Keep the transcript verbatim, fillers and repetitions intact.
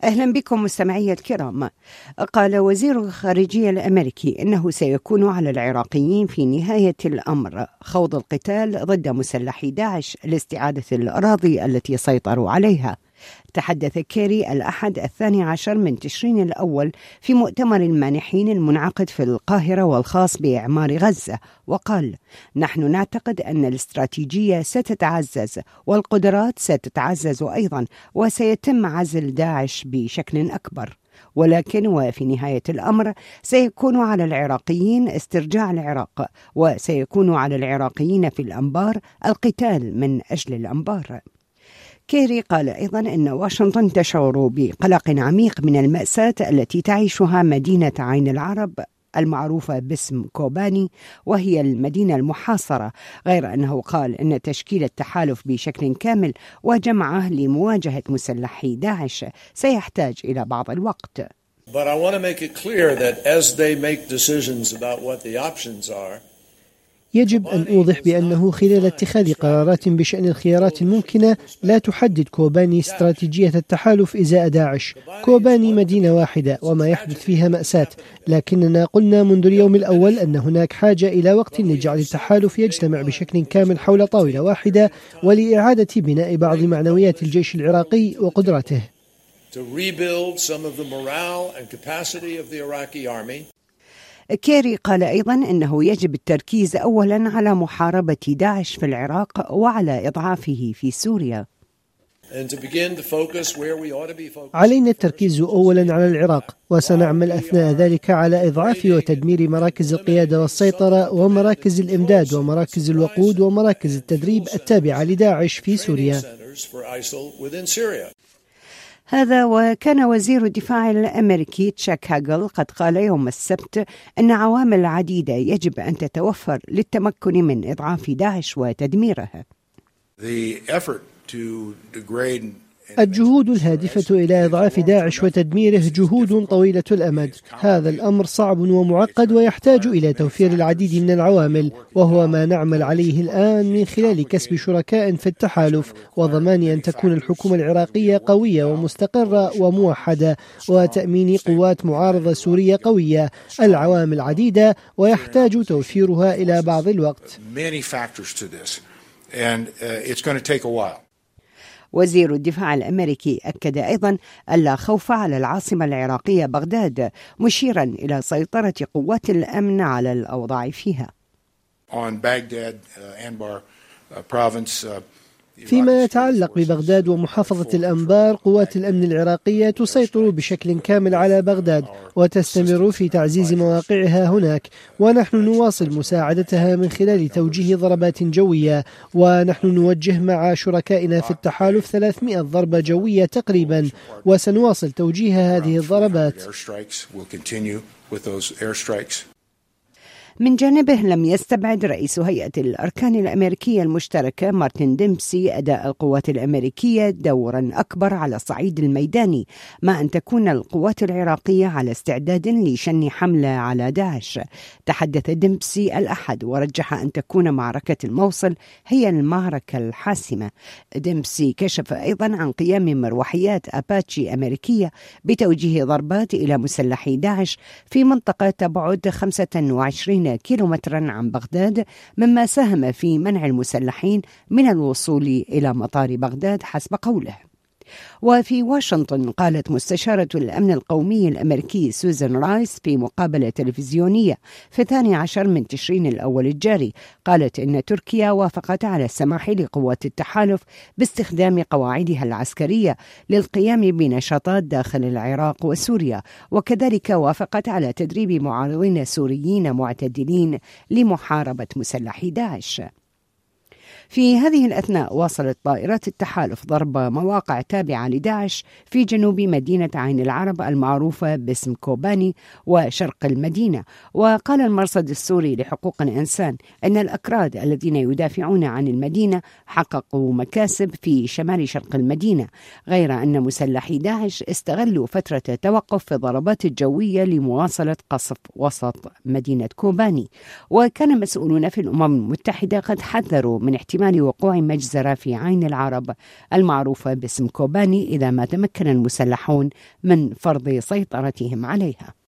أهلا بكم مستمعي الكرام. قال وزير الخارجية الأمريكي إنه سيكون على العراقيين في نهاية الأمر خوض القتال ضد مسلحي داعش لاستعادة الأراضي التي سيطروا عليها. تحدث كيري الأحد الثاني عشر من تشرين الأول في مؤتمر المانحين المنعقد في القاهرة والخاص بإعمار غزة، وقال: نحن نعتقد أن الاستراتيجية ستتعزز والقدرات ستتعزز أيضا، وسيتم عزل داعش بشكل أكبر، ولكن وفي نهاية الأمر سيكون على العراقيين استرجاع العراق، وسيكون على العراقيين في الأنبار القتال من أجل الأنبار. كيري قال أيضا أن واشنطن تشعر بقلق عميق من المأساة التي تعيشها مدينة عين العرب المعروفة باسم كوباني، وهي المدينة المحاصرة، غير أنه قال أن تشكيل التحالف بشكل كامل وجمعه لمواجهة مسلحي داعش سيحتاج إلى بعض الوقت. But I want to make it clear that as they make decisions about what the options are, يجب أن أوضح بأنه خلال اتخاذ قرارات بشأن الخيارات الممكنة لا تحدد كوباني استراتيجية التحالف إزاء داعش. كوباني مدينة واحدة وما يحدث فيها مأساة، لكننا قلنا منذ اليوم الأول أن هناك حاجة إلى وقت لجعل التحالف يجتمع بشكل كامل حول طاولة واحدة ولإعادة بناء بعض معنويات الجيش العراقي وقدراته. to rebuild some of the morale and capacity of the Iraqi army. كيري قال أيضا أنه يجب التركيز أولا على محاربة داعش في العراق وعلى إضعافه في سوريا. علينا التركيز أولا على العراق، وسنعمل أثناء ذلك على إضعاف وتدمير مراكز القيادة والسيطرة ومراكز الإمداد ومراكز الوقود ومراكز التدريب التابعة لداعش في سوريا. هذا وكان وزير الدفاع الأمريكي تشاك هاجل قد قال يوم السبت أن عوامل عديدة يجب أن تتوفر للتمكن من إضعاف داعش وتدميره. الجهود الهادفة إلى إضعاف داعش وتدميره جهود طويلة الأمد. هذا الأمر صعب ومعقد ويحتاج إلى توفير العديد من العوامل، وهو ما نعمل عليه الآن من خلال كسب شركاء في التحالف وضمان أن تكون الحكومة العراقية قوية ومستقرة وموحدة وتأمين قوات معارضة سورية قوية. العوامل عديدة ويحتاج توفيرها إلى بعض الوقت. وزير الدفاع الأمريكي أكد أيضا ألا خوف على العاصمة العراقية بغداد، مشيرا إلى سيطرة قوات الأمن على الأوضاع فيها. فيما يتعلق ببغداد ومحافظة الأنبار، قوات الأمن العراقية تسيطر بشكل كامل على بغداد وتستمر في تعزيز مواقعها هناك، ونحن نواصل مساعدتها من خلال توجيه ضربات جوية، ونحن نوجه مع شركائنا في التحالف ثلاثمائة ضربة جوية تقريبا، وسنواصل توجيه هذه الضربات. من جانبه لم يستبعد رئيس هيئة الأركان الأمريكية المشتركة مارتن ديمسي أداء القوات الأمريكية دورا أكبر على الصعيد الميداني، مع أن تكون القوات العراقية على استعداد لشن حملة على داعش. تحدث ديمسي الأحد ورجح أن تكون معركة الموصل هي المعركة الحاسمة. ديمسي كشف أيضا عن قيام مروحيات أباتشي أمريكية بتوجيه ضربات إلى مسلحي داعش في منطقة تبعد خمسة وعشرين كيلومترا عن بغداد، مما ساهم في منع المسلحين من الوصول إلى مطار بغداد حسب قوله. وفي واشنطن قالت مستشارة الأمن القومي الأمريكي سوزان رايس في مقابلة تلفزيونية في الثاني عشر من تشرين الأول الجاري، قالت إن تركيا وافقت على السماح لقوات التحالف باستخدام قواعدها العسكرية للقيام بنشاطات داخل العراق وسوريا، وكذلك وافقت على تدريب معارضين سوريين معتدلين لمحاربة مسلحي داعش. في هذه الأثناء واصلت طائرات التحالف ضرب مواقع تابعة لداعش في جنوب مدينة عين العرب المعروفة باسم كوباني وشرق المدينة. وقال المرصد السوري لحقوق الإنسان أن الأكراد الذين يدافعون عن المدينة حققوا مكاسب في شمال شرق المدينة، غير أن مسلحي داعش استغلوا فترة توقف في الضربات الجوية لمواصلة قصف وسط مدينة كوباني. وكان مسؤولون في الأمم المتحدة قد حذروا من احتمال احتمال وقوع مجزرة في عين العرب المعروفة باسم كوباني إذا ما تمكن المسلحون من فرض سيطرتهم عليها.